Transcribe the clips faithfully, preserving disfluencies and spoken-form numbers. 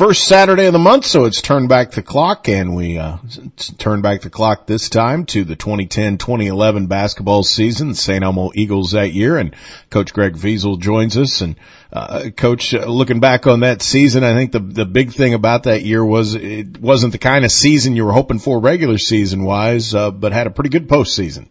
first Saturday of the month, so it's turn back the clock, and we uh turn back the clock this time to the twenty ten twenty eleven basketball season. Saint Elmo Eagles that year, and Coach Greg Wiesel joins us. And uh Coach, uh, looking back on that season, I think the the big thing about that year was it wasn't the kind of season you were hoping for regular season wise, uh, but had a pretty good postseason.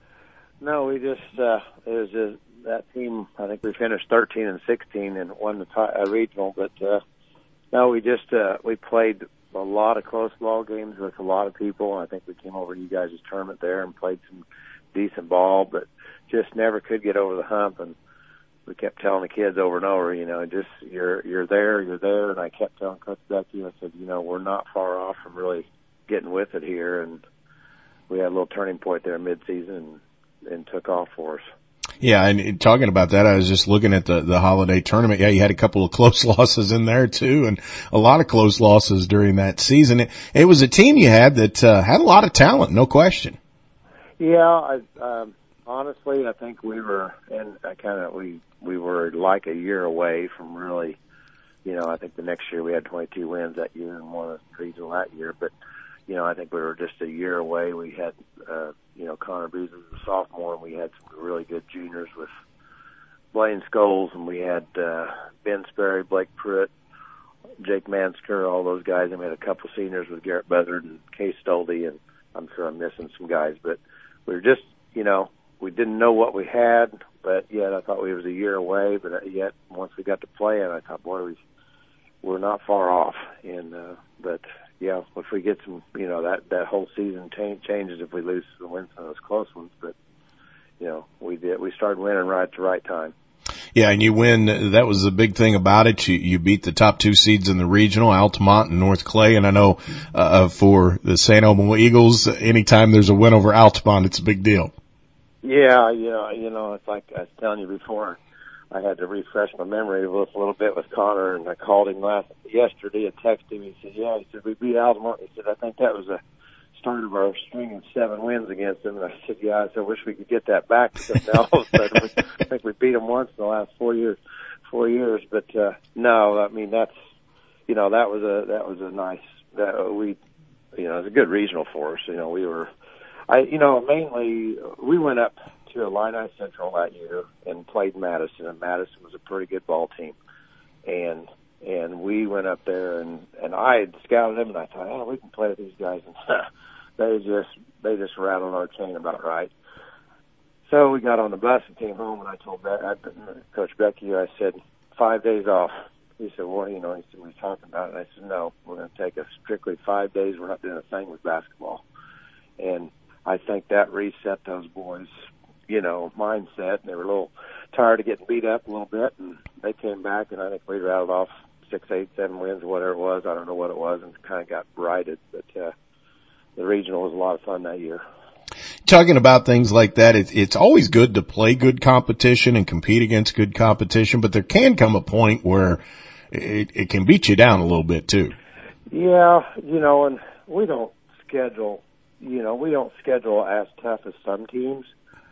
No, we just uh it was just that team. I think we finished thirteen and sixteen and won the t- uh, regional, but uh no, we just uh we played a lot of close ball games with a lot of people. I think we came over to you guys' tournament there and played some decent ball, but just never could get over the hump. And we kept telling the kids over and over, you know, just you're you're there, you're there. And I kept telling Coach Becky, I said, you know, we're not far off from really getting with it here. And we had a little turning point there mid-season and, and took off for us. Yeah, and talking about that, I was just looking at the, the holiday tournament. Yeah, you had a couple of close losses in there too, and a lot of close losses during that season. It, it was a team you had that uh, had a lot of talent, no question. Yeah, I, um, honestly, I think we were, and I kind of we we were like a year away from really, you know. I think the next year we had twenty-two wins that year and won a regional that year, but you know, I think we were just a year away. We had, uh, you know, Connor Beasley was a sophomore, and we had some really good juniors with Blaine Scholes, and we had uh, Ben Sperry, Blake Pruitt, Jake Mansker, all those guys. And we had a couple seniors with Garrett Buzzard and Case Stolde, and I'm sure I'm missing some guys. But we were just, you know, we didn't know what we had, but yet I thought we was a year away. But yet once we got to play it, I thought, boy, we, we're not far off. And uh, but yeah, if we get some, you know, that, that whole season change, changes if we lose the wins on those close ones. But, you know, we did, we started winning right at the right time. Yeah, and you win. That was the big thing about it. You, you beat the top two seeds in the regional, Altamont and North Clay. And I know, uh, for the Saint Elmo Eagles, anytime there's a win over Altamont, it's a big deal. Yeah, you know, you know, it's like I was telling you before, I had to refresh my memory a little, a little bit with Connor, and I called him last yesterday and texted him. He said, yeah, he said, we beat Altamont. He said, I think that was a start of our string of seven wins against them. And I said, yeah, I said, I wish we could get that back, because now all of a sudden we, I think we beat them once in the last four years, four years. But, uh, no, I mean, that's, you know, that was a, that was a nice, that we, you know, it was a good regional for us. You know, we were, I, you know, mainly we went up to Illini Central that year and played Madison, and Madison was a pretty good ball team. And, and we went up there, and, and I had scouted them, and I thought, oh, we can play with these guys. And they just, they just rattled our chain about right. So we got on the bus and came home, and I told Be- I, Coach Becky, I said, five days off. He said, well, you know, he said, we were talking about it. And I said, no, we're going to take a strictly five days. We're not doing a thing with basketball. And I think that reset those boys, you know, mindset. And they were a little tired of getting beat up a little bit, and they came back, and I think we rattled off six, eight, seven wins, whatever it was. I don't know what it was, and kind of got righted. But uh, the regional was a lot of fun that year. Talking about things like that, it, it's always good to play good competition and compete against good competition, but there can come a point where it, it can beat you down a little bit too. Yeah, you know, and we don't schedule, you know, we don't schedule as tough as some teams,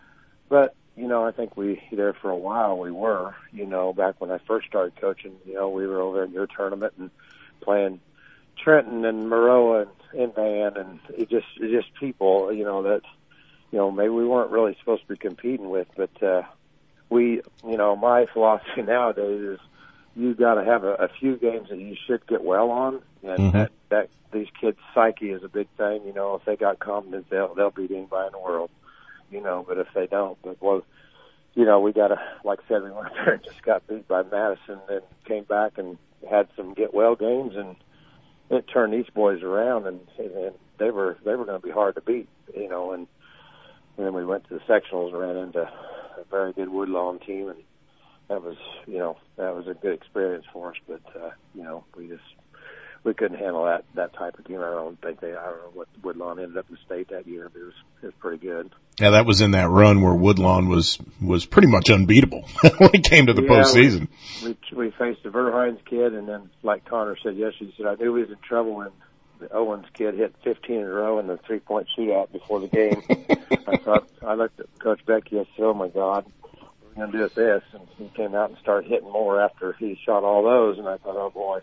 but, you know, I think we, there for a while we were, you know, back when I first started coaching, you know, we were over in your tournament and playing Trenton and Maroa and, and Van, and it just, it just people, you know, that, you know, maybe we weren't really supposed to be competing with, but, uh, we, you know, my philosophy nowadays is you got to have a, a few games that you should get well on, and mm-hmm. that, that these kids' psyche is a big thing. You know, if they got confidence, they'll, they'll beat anybody in the world, you know, but if they don't, but well, you know, we got to, like I said, we went there and just got beat by Madison and came back and had some get well games, and it turned these boys around, and, and they were, they were going to be hard to beat, you know, and, and then we went to the sectionals and ran into a very good Woodlawn team, and that was, you know, that was a good experience for us, but, uh, you know, we just, we couldn't handle that, that type of game. I don't think they, I don't know what Woodlawn ended up in state that year, but it was, it was pretty good. Yeah, that was in that run where Woodlawn was, was pretty much unbeatable when it came to the yeah, postseason. We, we, we faced the Verhines kid, and then, like Connor said yesterday, he said, I knew we was in trouble when the Owens kid hit fifteen in a row in the three-point shootout before the game. I thought, I looked at Coach Becky, I said, oh my God, we're going to do it this. And he came out and started hitting more after he shot all those, and I thought, oh boy,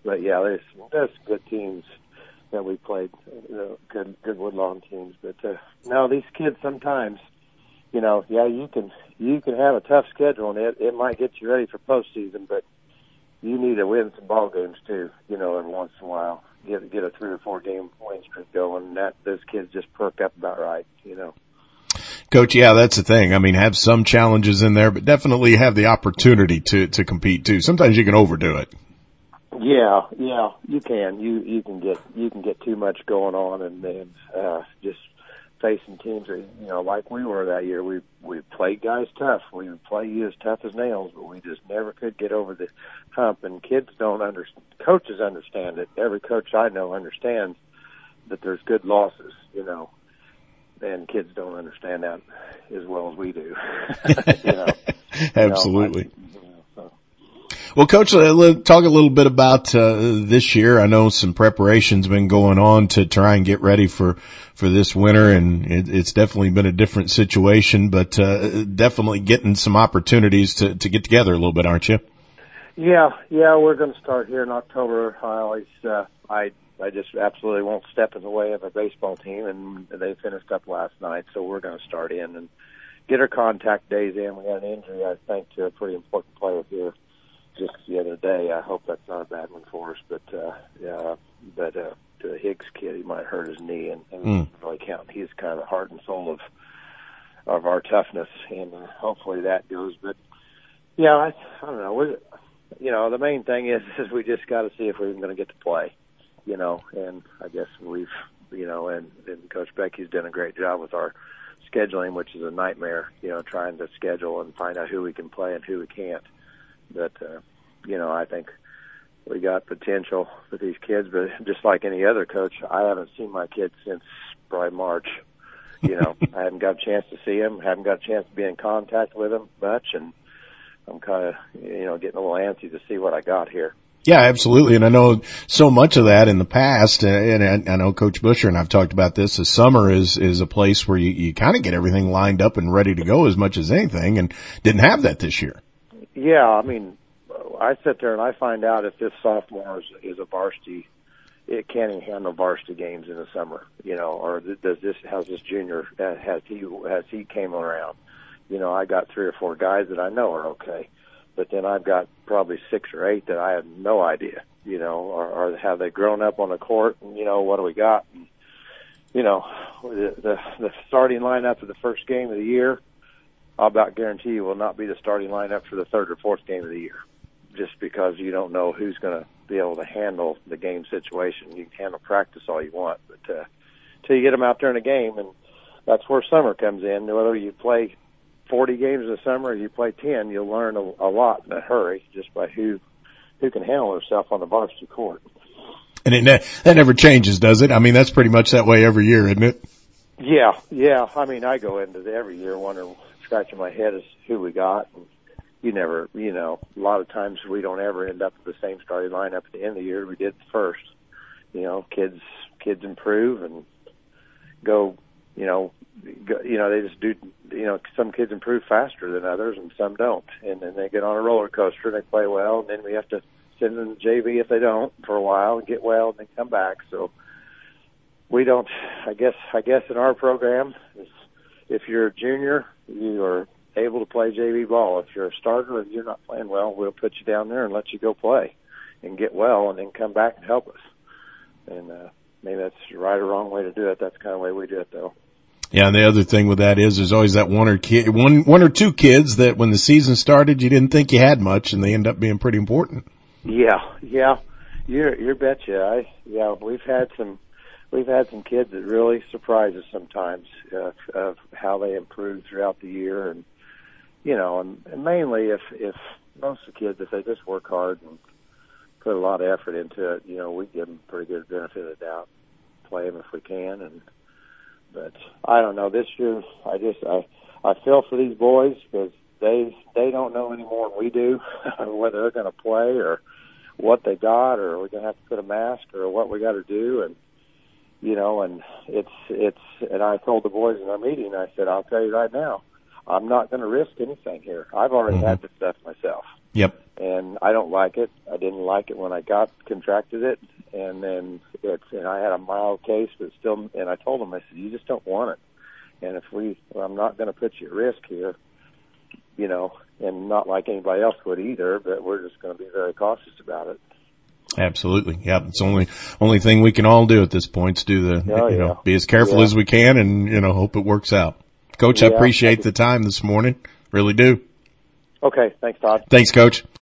but yeah, there's there's good teams that we played, you know, good good Woodlawn teams. But uh, no, these kids sometimes, you know, yeah, you can you can have a tough schedule and it it might get you ready for postseason, but you need to win some ball games too, you know, every once in a while. Get get a three or four game win streak going, and that those kids just perk up about right, you know. Coach, yeah, that's the thing. I mean, have some challenges in there, but definitely have the opportunity to to compete too. Sometimes you can overdo it. Yeah, yeah, you can. You you can get you can get too much going on, and then uh, just facing teams that, you know, like we were that year. We we played guys tough. We would play you as tough as nails, but we just never could get over the hump. And kids don't understand. Coaches understand it. Every coach I know understands that there's good losses, you know, and kids don't understand that as well as we do. you know, Absolutely. You know, so. Well, Coach, uh, talk a little bit about uh, this year. I know some preparation's been going on to try and get ready for, for this winter, and it, it's definitely been a different situation, but uh, definitely getting some opportunities to, to get together a little bit, aren't you? Yeah, yeah, we're going to start here in October. I always, uh, I, I just absolutely won't step in the way of a baseball team, and they finished up last night, so we're going to start in and get our contact days in. We had an injury, I think, to a pretty important player here just the other day. I hope that's not a bad one for us, but uh, yeah, but uh, the Higgs kid, he might hurt his knee, and, and mm. really count. He's kind of the heart and soul of of our toughness, and uh, hopefully that goes. But yeah, I, I don't know. We're, you know, the main thing is is we just got to see if we're even going to get to play. You know, and I guess we've, you know, and, and Coach Becky's done a great job with our scheduling, which is a nightmare. You know, trying to schedule and find out who we can play and who we can't. But, uh, you know, I think we got potential with these kids, but just like any other coach, I haven't seen my kids since probably March. You know, I haven't got a chance to see them, haven't got a chance to be in contact with them much, and I'm kind of, you know, getting a little antsy to see what I got here. Yeah, absolutely. And I know so much of that in the past, and I know Coach Busher and I've talked about this, the summer is, is a place where you, you kind of get everything lined up and ready to go as much as anything, and didn't have that this year. Yeah, I mean, I sit there and I find out if this sophomore is, is a varsity, it can't even handle varsity games in the summer, you know, or does this, how's this junior, has he, has he came around? You know, I got three or four guys that I know are okay, but then I've got probably six or eight that I have no idea, you know, or, or have they grown up on the court, and, you know, what do we got? And, you know, the, the, the starting lineup for the first game of the year, I'll about guarantee you will not be the starting lineup for the third or fourth game of the year, just because you don't know who's going to be able to handle the game situation. You can handle practice all you want, but uh, until you get them out there in a game, and that's where summer comes in. Whether you play forty games in the summer or you play ten, you'll learn a, a lot in a hurry just by who who can handle herself on the varsity court. And it ne- that never changes, does it? I mean, that's pretty much that way every year, isn't it? Yeah, yeah. I mean, I go into the, every year wondering, scratching my head as who we got. And you never, you know, a lot of times we don't ever end up with the same starting lineup at the end of the year we did the first. You know, kids kids improve and go, you know, go, you know, they just do, you know, some kids improve faster than others and some don't. And then they get on a roller coaster and they play well, and then we have to send them to J V if they don't for a while and get well and then come back. So we don't, I guess, I guess in our program, if you're a junior, you are able to play J V ball. If you're a starter and you're not playing well, we'll put you down there and let you go play and get well and then come back and help us. And uh, maybe that's the right or wrong way to do it. That's the kind of way we do it, though. Yeah, and the other thing with that is there's always that one or kid, one one or two kids that when the season started you didn't think you had much, and they end up being pretty important. Yeah, yeah, you're you're betcha. I yeah, we've had some we've had some kids that really surprise us sometimes uh, of how they improve throughout the year, and you know, and, and mainly if if most of the kids, if they just work hard and put a lot of effort into it, you know, we give them pretty good benefit of the doubt, play them if we can, and. But I don't know. This year, I just I I feel for these boys because they they don't know any more than we do whether they're going to play or what they got, or we're going to have to put a mask, or what we got to do, and you know, and it's it's. And I told the boys in our meeting, I said, I'll tell you right now, I'm not going to risk anything here. I've already mm-hmm. had this stuff myself. Yep. and I don't like it. I didn't like it when I got contracted it, and then it's and I had a mild case, but still. And I told them, I said, you just don't want it, and if we, well, I'm not going to put you at risk here, you know, and not like anybody else would either. But we're just going to be very cautious about it. Absolutely. Yeah. It's the only, only thing we can all do at this point is do the, Oh, you yeah. know, be as careful yeah. as we can and, you know, hope it works out. Coach, yeah, I appreciate the time this morning. Really do. Okay. Thanks, Todd. Thanks, Coach.